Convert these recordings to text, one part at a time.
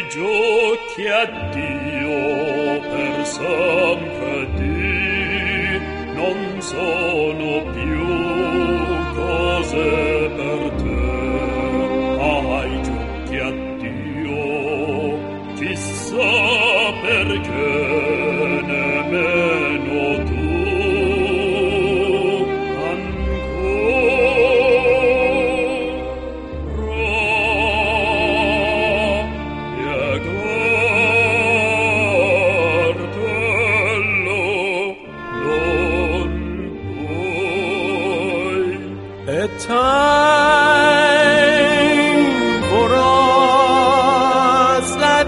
giochi a Dio per sempre di, non sono più cose per te. Ai giochi a Dio, chissà perché nemmeno tu time for us at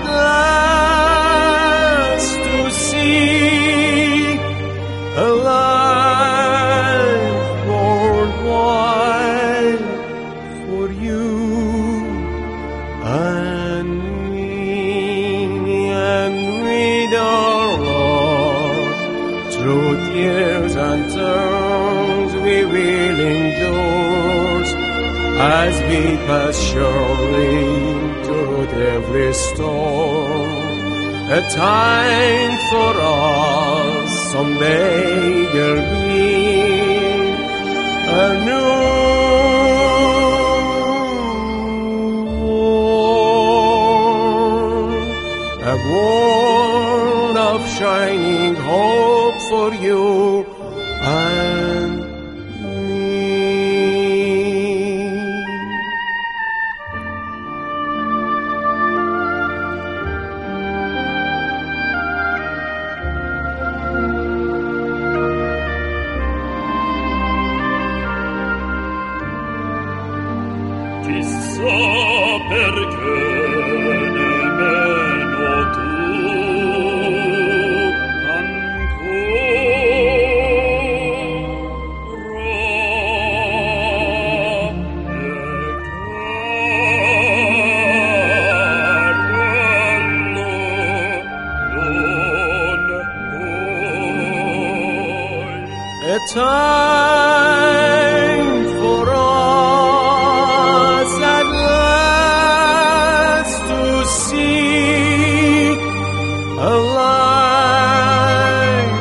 last to see a life worldwide for you and me, and with our Lord through tears and tears we will endure as we pass surely through every storm. A time for us, someday there'll be a new world, a world of shining hope for you and chissà perché nemmeno tu a time for us at last to see a life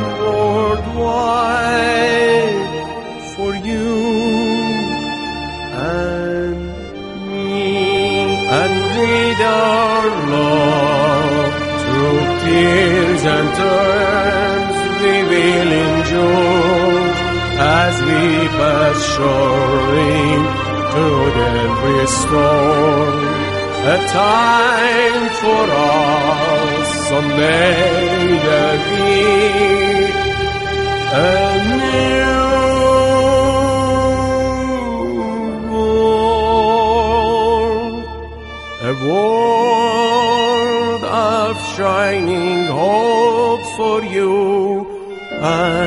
worldwide for you and me, and with our love through tears and turns we will endure as we pass surely through every storm. A time for us, someday there'll be a new world, a world of shining hope for you.